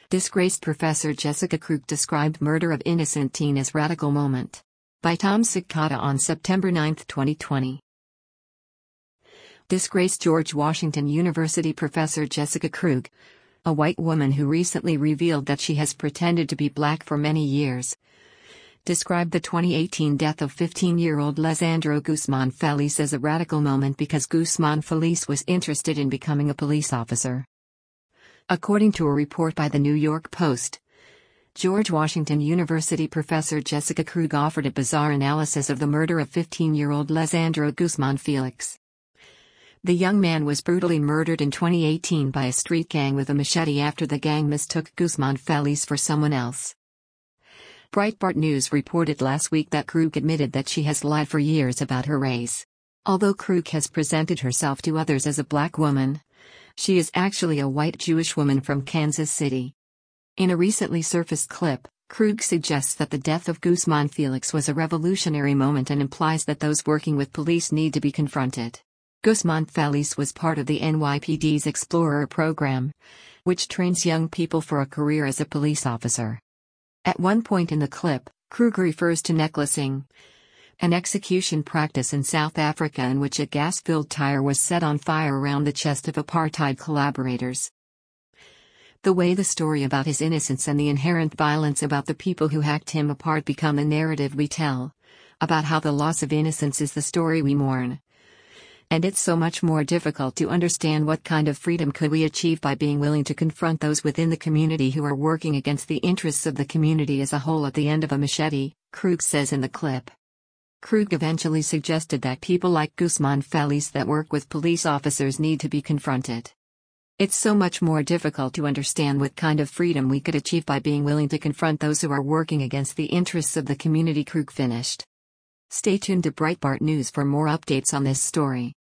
Disgraced Professor Jessica Krug described murder of innocent teen as radical moment. By Tom Sikata on September 9, 2020. Disgraced George Washington University professor Jessica Krug, a white woman who recently revealed that she has pretended to be black for many years, described the 2018 death of 15-year-old Lisandro Guzman Feliz as a radical moment because Guzman Feliz was interested in becoming a police officer. According to a report by the New York Post, George Washington University professor Jessica Krug offered a bizarre analysis of the murder of 15-year-old Lisandro Guzman Felix. The young man was brutally murdered in 2018 by a street gang with a machete after the gang mistook Guzman Feliz for someone else. Breitbart News reported last week that Krug admitted that she has lied for years about her race. Although Krug has presented herself to others as a black woman, she is actually a white Jewish woman from Kansas City. In a recently surfaced clip, Krug suggests that the death of Guzman Felix was a revolutionary moment and implies that those working with police need to be confronted. Guzman Feliz was part of the NYPD's Explorer program, which trains young people for a career as a police officer. At one point in the clip, Krug refers to necklacing, an execution practice in South Africa in which a gas-filled tire was set on fire around the chest of apartheid collaborators. The way the story about his innocence and the inherent violence about the people who hacked him apart become the narrative we tell, about how the loss of innocence is the story we mourn. And it's so much more difficult to understand what kind of freedom could we achieve by being willing to confront those within the community who are working against the interests of the community as a whole at the end of a machete, Krug says in the clip. Krug eventually suggested that people like Guzman Feliz that work with police officers need to be confronted. It's so much more difficult to understand what kind of freedom we could achieve by being willing to confront those who are working against the interests of the community, Krug finished. Stay tuned to Breitbart News for more updates on this story.